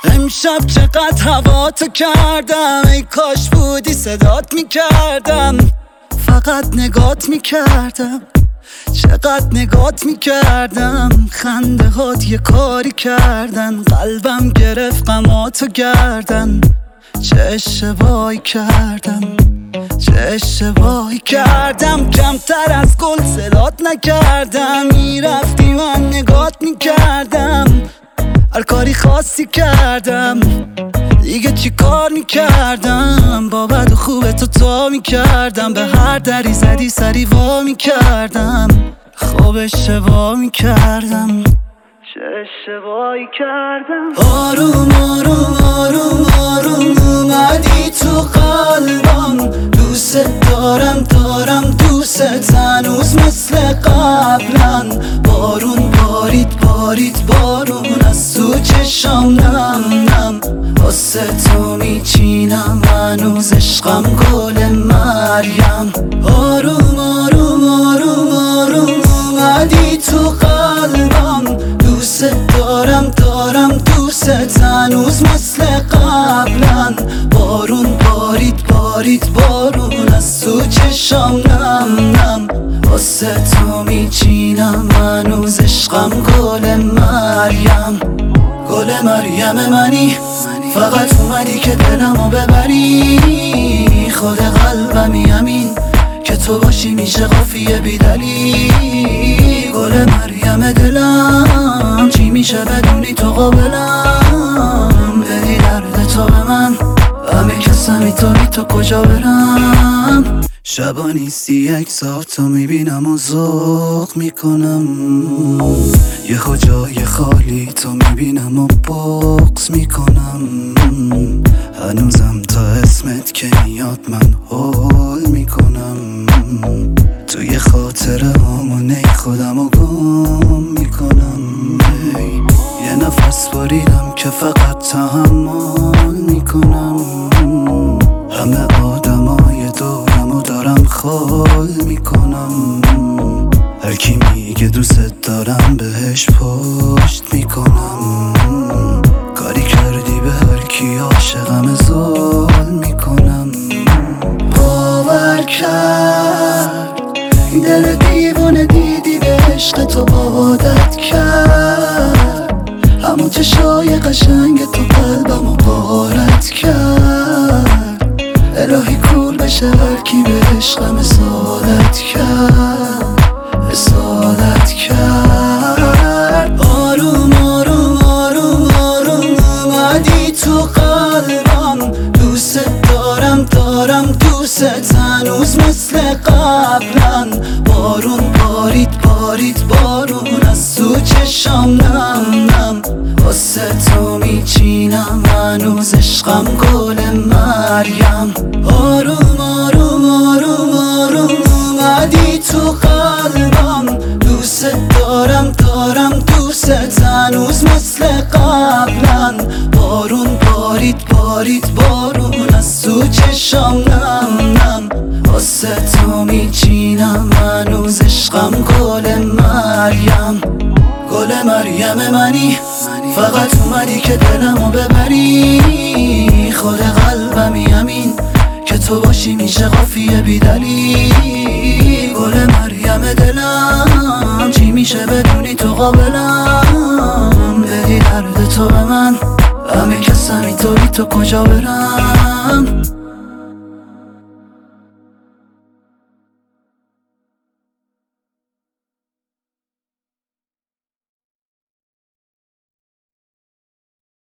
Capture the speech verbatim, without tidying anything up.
امشب چقدر هوا تو کردم، ای کاش بودی صدات میکردم. فقط نگات میکردم، چقدر نگات میکردم. خنده هات یه کاری کردن، قلبم گرفت غماتو گردن. چه اشتباهی کردم، چه اشتباهی کردم. کمتر از گل صدات نکردم، میرفتی من نگات میکردم. هر کاری خاصی کردم، دیگه چی کار میکردم. با بد و خوب تو تا میکردم، به هر دری زدی سری وا میکردم. خوب اشتباه میکردم، چه اشتباهی کردم. آروم آروم آروم آروم اومدی تو قلبم. دوست دارم دارم دوست هنوز مثل قبلا. بارون بارید بارید بارون از تو چشام نم نم. واسه تو میچینم هنوز عشقم گل مریم. آروم آروم آروم آروم اومدی تو قلبم. دوست دارم دارم دوست هنوز مثل قبلا. بارون بارید بارید بارون از تو چشام نم نم. واسه تو میچینم هنوز عشقم گل مریم. گل مریم منی، فقط اومدی که دلمو ببری. خود قلبمی همین که تو باشی میشه قافیه بیدلی. گل مریم دلم چی میشه بدونی تو قابلم. بدی درد تو به من، همه کسمی تو بی تو کجا برم. شبا نیستی یک ساعت تو میبینم و ذوق میکنم. یه جای خالی تو میبینم و بغض میکنم. هنوزم تا اسمت که میاد من هول میکنم. توی خاطره همونه خودم و گم میکنم. یه نفس باریدم که فقط تحمل میکنم. همه آدمای دورم و دارم خال میکنم. هر کی میگه دوست دارم بهش پشت میکنم. کاری کردی به هر کی عاشقم زال میکنم. باور کرد دل دیوونه دیدی به عشق تو عادت کرد. همون چشای قشنگ تو قلبمو غارت کرد. الهی کول بشه هر کی به عشقم اصالت کرد، اصالت کرد. آروم آروم آروم آروم اومدی تو قلبم. دوست دارم دارم دوست هنوز مثل قبلا. بارون بارید بارید بارون از تو چشام نم نم. واسه تو میچینم هنوز عشقم گل مریم. آروم آروم آروم آروم اومدی تو قلبم. دوست دارم دارم دوست هنوز مثل قبلا. بارون بارید بارید بارون از تو چشام نم نم. واسه تو میچینم هنوز عشقم گل مریم. گل مریم منی، فقط اومدی که دلمو ببری. خود قلبمی همین که تو باشی میشه قافیه بیدلی. گل مریم دلم چی میشه بدونی تو قابلم. بدی درد تو به من، همه کسمی تو بی تو کجا برم.